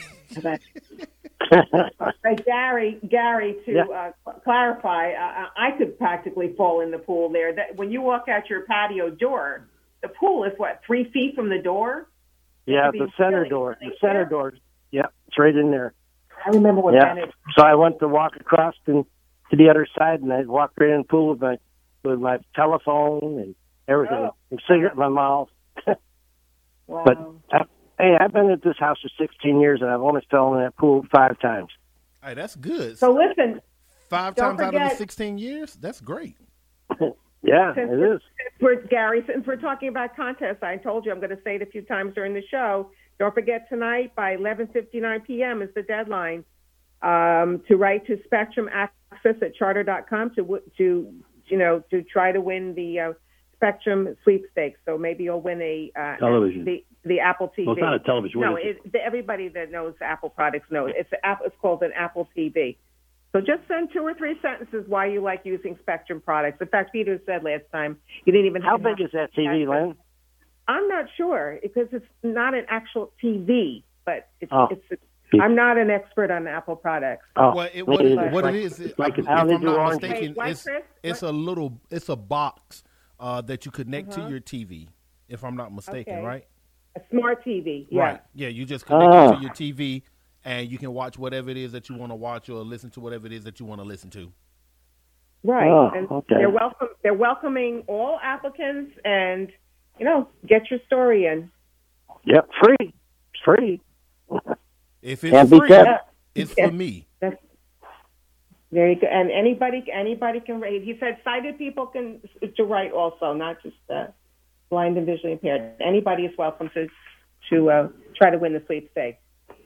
Hey, Gary, Gary, to Yeah. uh, clarify, uh, I could practically fall in the pool there. That when you walk out your patio door, the pool is what, three feet from the door? Yeah, It could the be center really door. The right center there. door. Yeah, it's right in there. I remember when Yeah. Bennett. So I went to walk across and to the other side, and I walked right in the pool with my with my telephone and everything, Oh. and cigarette in my mouth. Wow. But I, hey, I've been at this house for sixteen years, and I've only fallen in that pool five times. Hey, that's good. So listen, Five don't times out of the forget- sixteen years? That's great. Yeah, Since it is. Since we're, Gary, since we're talking about contests, I told you I'm going to say it a few times during the show. Don't forget tonight by eleven fifty-nine p.m. is the deadline um, to write to Spectrum Access at charter dot com to w- to you know to try to win the uh, Spectrum sweepstakes. So maybe you'll win a uh, Television. the the Apple T V. Well, it's not a television. What No, is it, the, everybody that knows Apple products knows it's a, Apple. It's called an Apple T V. So just send two or three sentences why you like using Spectrum products. In fact, Peter said last time you didn't even. How have big is that T V, Lynn? I'm not sure because it's not an actual T V, but it's. Oh. it's I'm not an expert on Apple products. Oh, Well, it, what, me it, either. what Like- it is, it, like if how I'm they do not orange. mistaken, Wait, what, it's, Chris? it's a little, it's a box uh, that you connect Uh-huh. to your T V, if I'm not mistaken, Okay. right? A smart T V, yeah. Right. Yeah, you just connect Ah. it to your T V, and you can watch whatever it is that you want to watch or listen to whatever it is that you want to listen to. Right. Oh, and okay. they're welcome. They're welcoming all applicants, and you know, get your story in. Yep, free. It's free. If it's Can't beat free, that. it's Yeah. for me. That's there you go. And anybody, anybody can write. He said sighted people can to write also, not just uh, blind and visually impaired. Anybody is welcome to to uh, try to win the sweepstakes.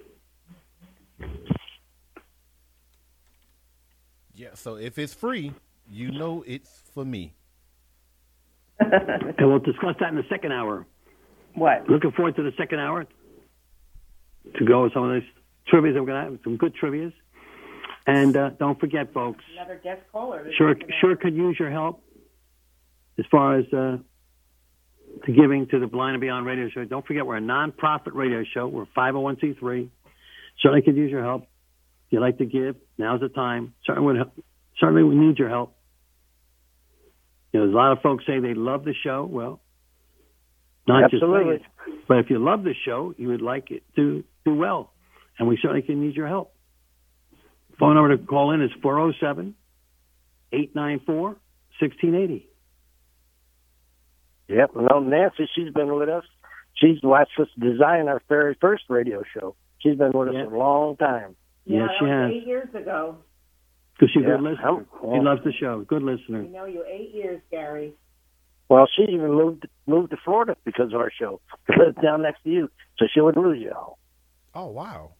Yeah, so if it's free, you know it's for me. And we'll discuss that in the second hour. What? Looking forward to the second hour to go with some of those trivias that we're going to have, some good trivias. And uh, don't forget, folks, Another guest caller. this sure second sure hour. could use your help as far as uh, to giving to the Blind and Beyond radio show. Don't forget, we're a non-profit radio show. We're five oh one c three. Certainly could use your help. If you'd like to give, now's the time. Certainly, would help. Certainly we need your help. You know, there's a lot of folks say they love the show. Well, not Absolutely. just saying it. But if you love the show, you would like it to do well. And we certainly can use your help. Phone number to call in is four oh seven, eight nine four, one six eight zero. Yep. Well, Nancy, she's been with us. She's watched us design our very first radio show. She's been with us Yeah. a long time. Yeah, Yes, that she was has. eight years ago. Because she's Yeah. a good listener. I'm- She loves the show. Good listener. We know you eight years, Gary. Well, she even moved moved to Florida because of our show. She lives down next to you, so she wouldn't lose you. Oh, wow.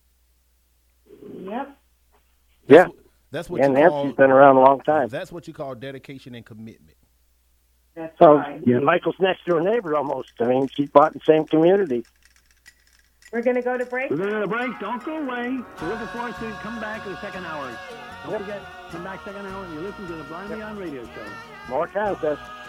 Yep. Yeah. That's what Yeah, you Nancy's call, been around a long time. That's what you call dedication and commitment. That's So right. Yeah. Michael's next door neighbor almost. I mean, she's bought in the same community. We're going to go to break. We're going to go to break. Don't go away. We're looking forward to come back in the second hour. Don't forget, come back second hour and you listen to the Blind Beyond Radio Show. More contests.